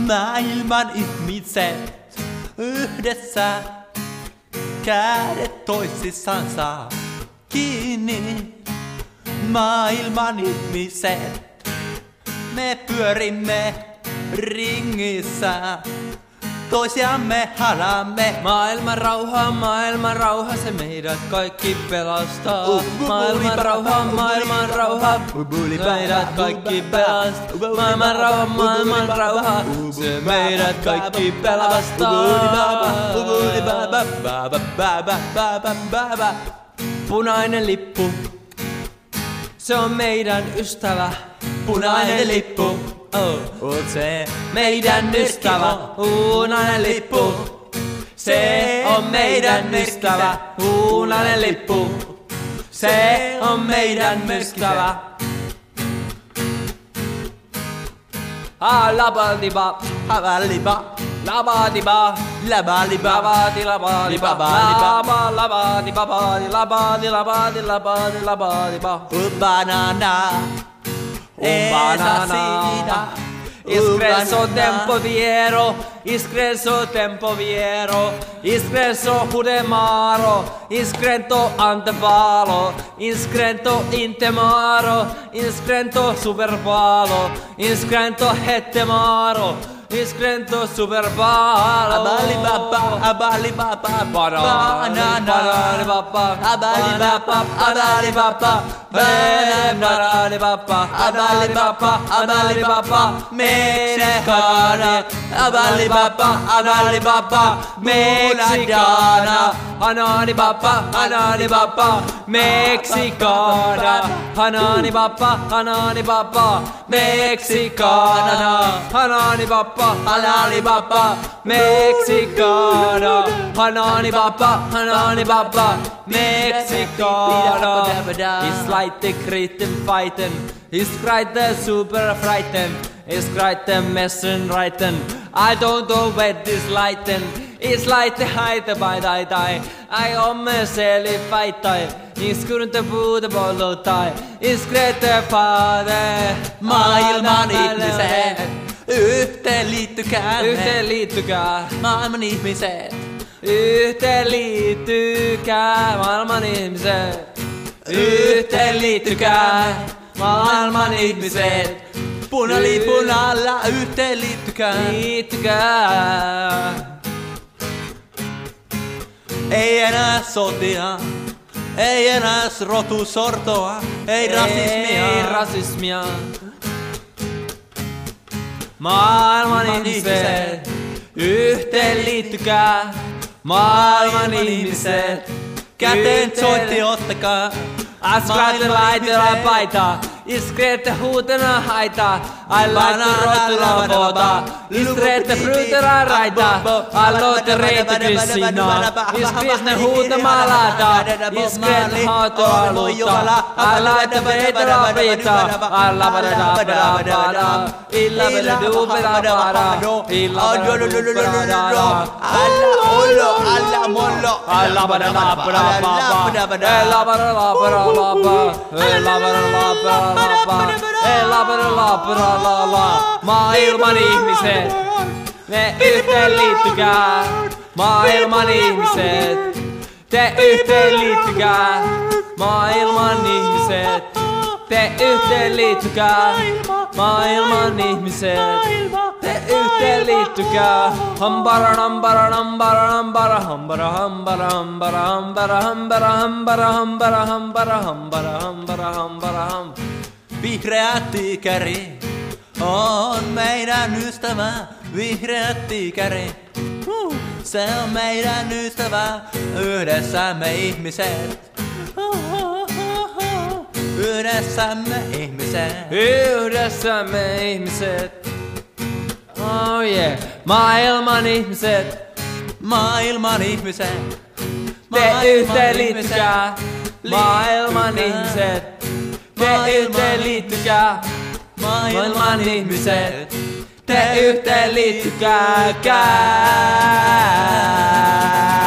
Maailman ihmiset yhdessä, kädet toisissansa kiinni. Maailman ihmiset, me pyörimme ringissä, toisiamme halamme. Maailman rauha, se meidät kaikki pelastaa. Maailman rauha, meidät kaikki pelastaa. Maailman rauha, se meidät kaikki pelastaa. Punainen lippu, se on meidän ystävä. Punainen lippu, oot se meidän ystävä. Punainen lippu, se on meidän ystävä. Punainen lippu, se on meidän ystävä. Labadiba, Havaliba, labadiba, labaliba, labadi, labadi, Libabaliba. labadi, labadi, labadi, labadi, labadiba. Banana, Banana. Espresso tempo viero, espresso tempo viero, espresso hudemaro, iscrento antevalo, iscrento intemaro, iscrento supervalo, iscrento hettemaro, iscrento supervalo. Abalibaba, abalibaba, banana, Banana, abalibaba, abalibaba, banana, abalibaba, abalibaba, Mexicana, abalibaba, abalibaba, Mexicana, Hanani Baba, Mexicana, Hanani Baba, Mexicana, Hanani Baba, Mexicana, Hanani Baba, Mexicana. It's like the Kritten fighten, it's right the super frighten, it's right the messen reiten. I don't know where this lighten. It's like the height by die. I almost say fight die. It's couldn't the food about die. It's great the father. Maailman ihmiset, yhteen liittykää me. Yhteen liittykää. Maailman ihmiset, Yhteen liittykää. Maailman ihmiset. Yhteen liittykää. Maailman ihmiset. punalipun alla yhteen liittykää. Liittykää. Ei enää sotia, ei enää rotusortoa, ei rasismia. Ei rasismia. Maailman ihmiset, yhteen liittykää. Maailman ihmiset, Käteen soitti ottakaa. Askraten laitella paita, iskreette huutena haita, ailaite rottuna vuota, iskreette brutera raita, aloitte reitä kysinä, iskreette huutama laita, iskreette hautoa luutta, ailaite veitera viita, allabadabadabada, illabadabadabada, illabadabadabada, Alla mollo, Maailman ihmiset, me yhteen liittykää. Maailman ihmiset, te yhteen liittykää. Maailman ihmiset, te yhteen liittykää. Maailman ihmiset, te yhteen liittykää. Hambara hambara hambara hambara hambara hambara hambara hambara hambara hambara hambara hambara hambara hambara hambara hambara. Vihreä tiikeri on meidän ystävä. Vihreä tiikeri, se on meidän ystävä. Yhdessä me ihmiset. Yhdessä me ihmiset. Yhdessä me ihmiset. Oh yeah. Maailman ihmiset, Maailman ihmiset. te yhteen liittykää. Maailman ihmiset, te yhteen liittykää. Maailman ihmiset, te yhteen liittykää.